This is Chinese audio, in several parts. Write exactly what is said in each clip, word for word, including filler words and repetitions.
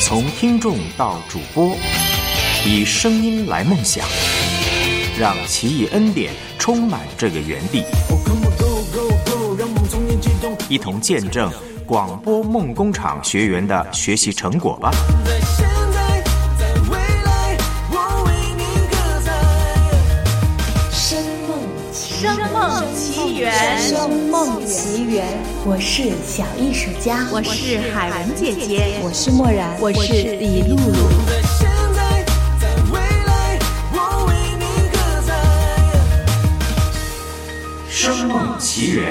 从听众到主播，以声音来梦想，让奇异恩典充满这个园地，一同见证广播梦工厂学员的学习成果吧。 声梦奇缘， 声梦奇缘，我是小艺术家， 我是海文姐姐， 我是默然， 我是李露露。 声梦奇缘，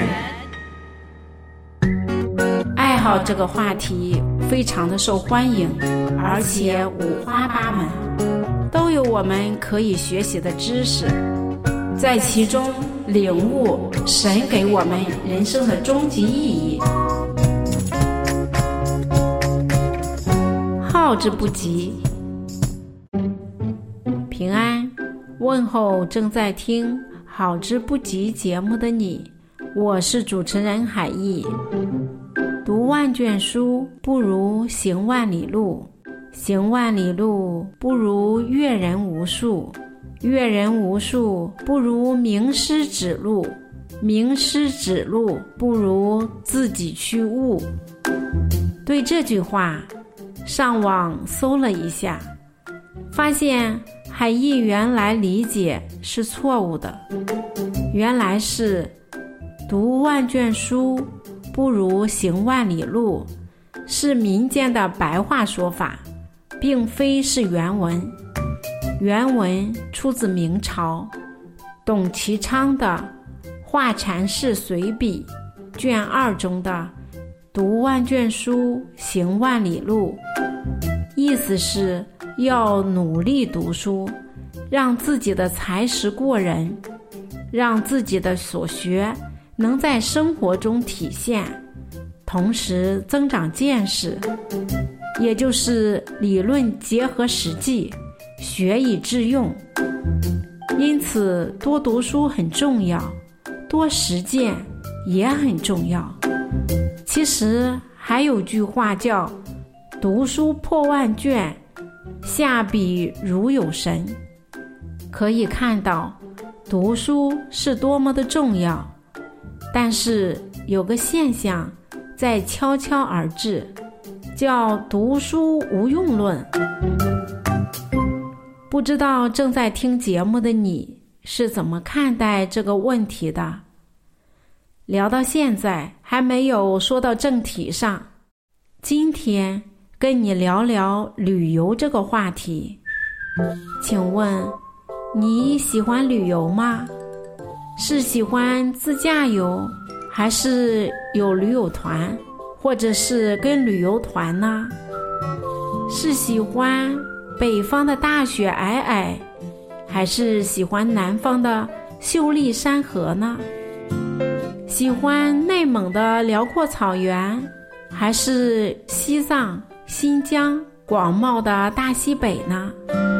爱好这个话题非常的受欢迎，而且五花八门，都有我们可以学习的知识，在其中领悟神给我们人生的终极意义。好之不及。平安，问候正在听好之不及节目的你，我是主持人海毅。读万卷书不如行万里路，行万里路不如阅人无数，阅人无数不如名师指路，名师指路不如自己去悟。对这句话上网搜了一下，发现海毅原来理解是错误的。原来是读万卷书不如行万里路是民间的白话说法，并非是原文。原文出自明朝董其昌的《画禅式随笔》卷二中的读万卷书行万里路，意思是要努力读书，让自己的才识过人，让自己的所学能在生活中体现，同时增长见识，也就是理论结合实际，学以致用。因此多读书很重要，多实践也很重要。其实还有句话叫读书破万卷，下笔如有神。可以看到读书是多么的重要，但是有个现象在悄悄而至，叫读书无用论。不知道正在听节目的你是怎么看待这个问题的？聊到现在还没有说到正题上，今天跟你聊聊旅游这个话题。请问你喜欢旅游吗？是喜欢自驾游，还是有旅游团，或者是跟旅游团呢？是喜欢北方的大雪皑皑，还是喜欢南方的秀丽山河呢？喜欢内蒙的辽阔草原，还是西藏、新疆广袤的大西北呢？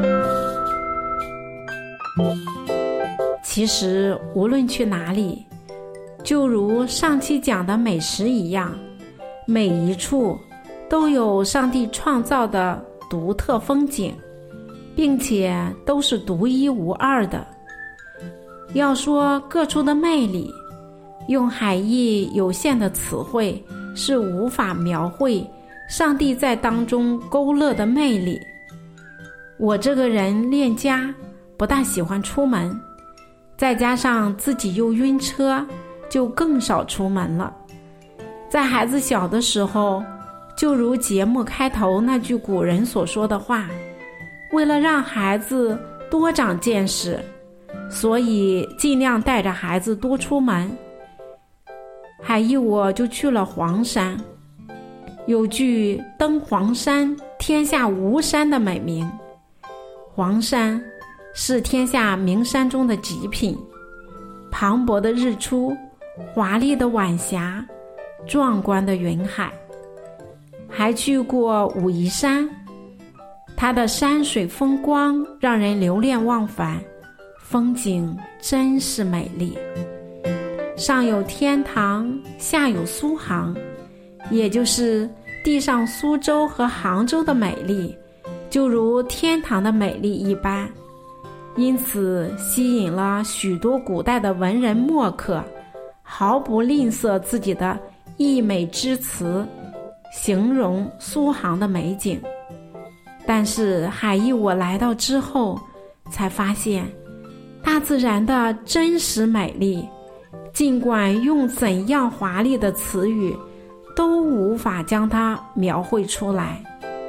其实无论去哪里，就如上期讲的美食一样，每一处都有上帝创造的独特风景，并且都是独一无二的。要说各处的魅力，用海毅有限的词汇是无法描绘上帝在当中勾勒的魅力。我这个人恋家，不大喜欢出门，再加上自己又晕车，就更少出门了。在孩子小的时候，就如节目开头那句古人所说的话，为了让孩子多长见识，所以尽量带着孩子多出门。海毅我就去了黄山，有句登黄山天下无山的美名。黄山是天下名山中的极品，磅礴的日出，华丽的晚霞，壮观的云海。还去过武夷山，它的山水风光让人流连忘返，风景真是美丽。上有天堂，下有苏杭，也就是地上苏州和杭州的美丽，就如天堂的美丽一般，因此吸引了许多古代的文人墨客，毫不吝啬自己的溢美之词，形容苏杭的美景。但是海义我来到之后，才发现大自然的真实美丽，尽管用怎样华丽的词语，都无法将它描绘出来。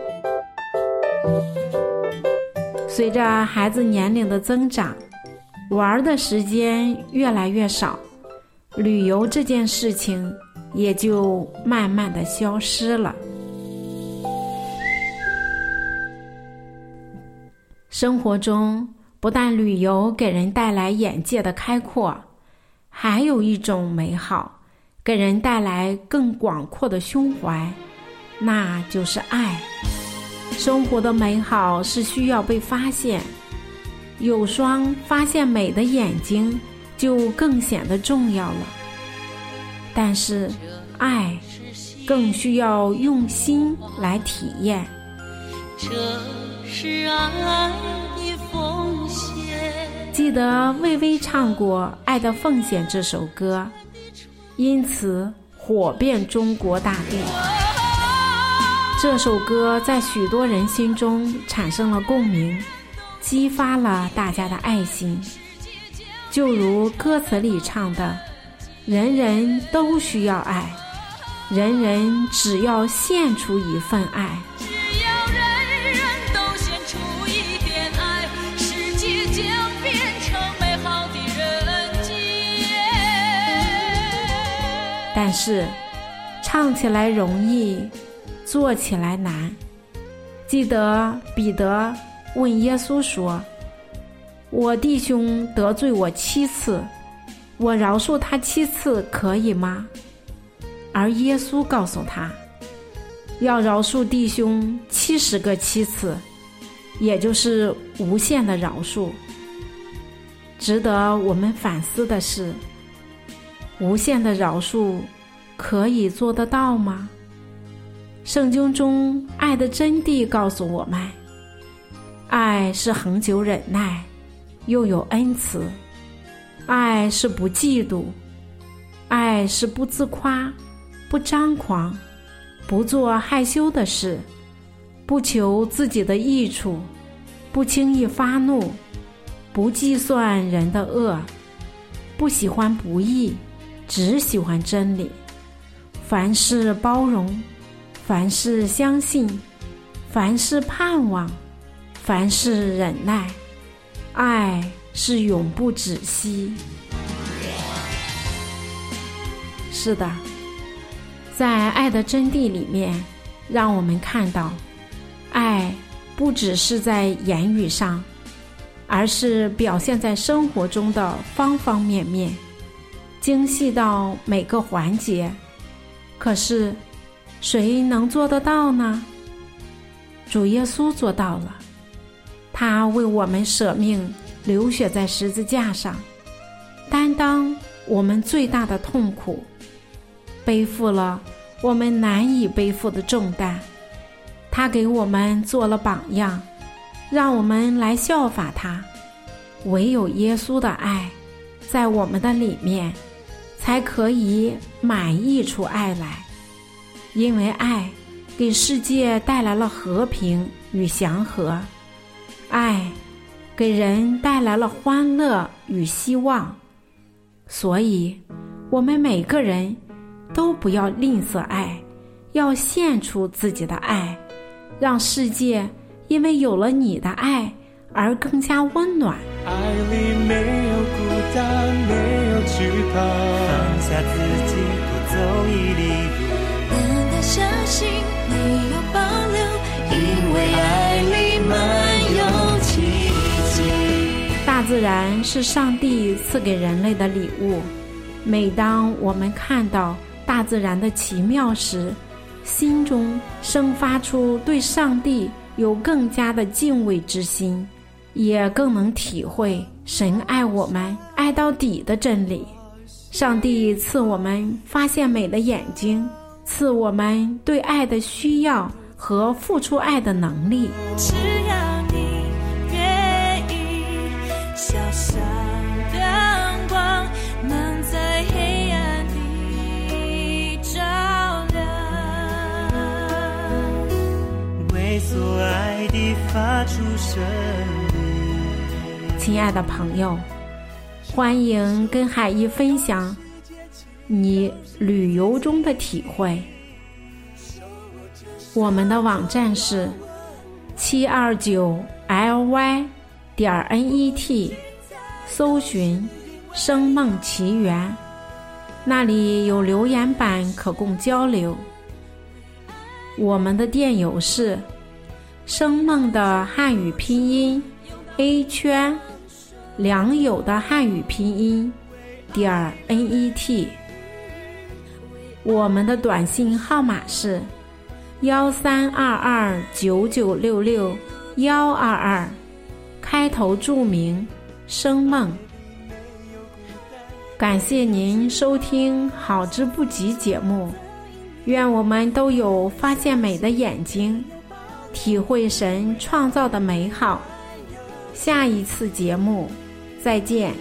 随着孩子年龄的增长，玩的时间越来越少，旅游这件事情也就慢慢的消失了。生活中不但旅游给人带来眼界的开阔，还有一种美好给人带来更广阔的胸怀，那就是爱。生活的美好是需要被发现，有双发现美的眼睛就更显得重要了。但是爱更需要用心来体验， 这是爱的奉献。 记得魏巍唱过《爱的奉献》这首歌，因此火遍中国大地。这首歌在许多人心中产生了共鸣，激发了大家的爱心。就如歌词里唱的，人人都需要爱，人人只要献出一份爱。 只要人人都献出一点爱，世界将变成美好的人间。 但是唱起来容易，做起来难。记得彼得问耶稣说，我弟兄得罪我七次，我饶恕他七次可以吗？而耶稣告诉他，要饶恕弟兄七十个七次，也就是无限的饶恕。值得我们反思的是，无限的饶恕可以做得到吗？圣经中爱的真谛告诉我们，爱是恒久忍耐，又有恩慈，爱是不嫉妒，爱是不自夸，不张狂，不做害羞的事，不求自己的益处，不轻易发怒，不计算人的恶，不喜欢不义，只喜欢真理。凡事包容，凡事相信，凡事盼望，凡事忍耐，爱是永不止息。是的，在爱的真谛里面，让我们看到，爱不只是在言语上，而是表现在生活中的方方面面，精细到每个环节。可是谁能做得到呢？主耶稣做到了，他为我们舍命流血在十字架上，担当我们最大的痛苦，背负了我们难以背负的重担。他给我们做了榜样，让我们来效法他。唯有耶稣的爱在我们的里面，才可以满溢出爱来。因为爱给世界带来了和平与祥和，爱给人带来了欢乐与希望。所以我们每个人都不要吝啬爱，要献出自己的爱，让世界因为有了你的爱而更加温暖。 爱里没有孤单，没有惧怕，放下自己多走一里路， 能够相信没有保留，因为爱里满有奇迹。 大自然是上帝赐给人类的礼物，每当我们看到大自然的奇妙时，心中生发出对上帝有更加的敬畏之心，也更能体会神爱我们爱爱到底的真理。上帝赐我们发现美的眼睛， 赐我们对爱的需要和付出爱的能力。 只要你愿意，小小灯光能在黑暗里照亮， 为所爱的发出声音。 亲爱的朋友，欢迎跟海一分享你旅游中的体会。我们的网站是七二九 L Y 点 N E T， 搜寻声梦奇缘，那里有留言板可供交流。我们的电邮是声梦的汉语拼音 A 圈良友的汉语拼音点 N E T。 我们的短信号码是幺三二二九九六六幺二二，开头注明声梦。感谢您收听好之不及节目，愿我们都有发现美的眼睛，体会神创造的美好。下一次节目再见。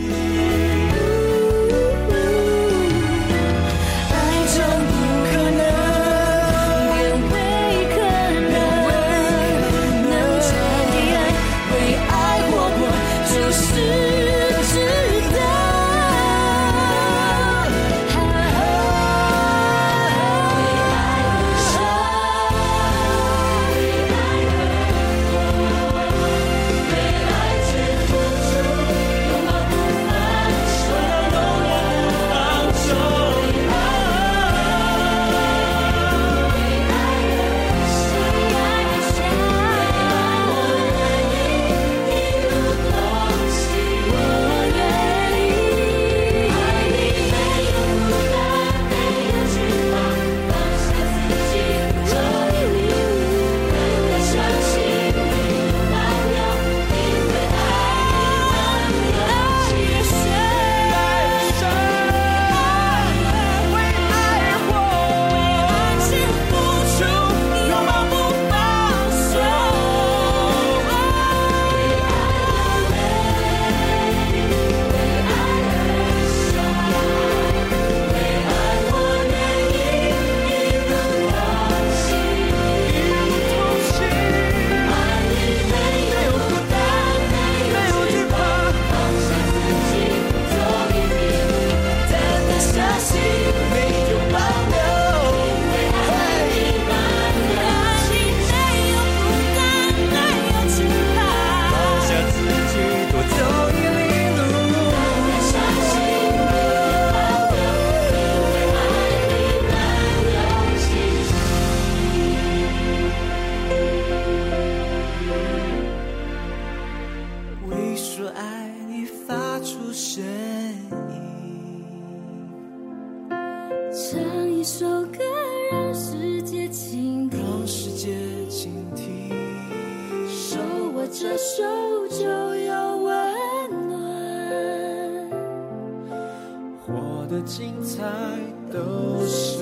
唱一首歌，让世界倾听， 让世界倾听， 手握着手就有温暖， 活得精彩都是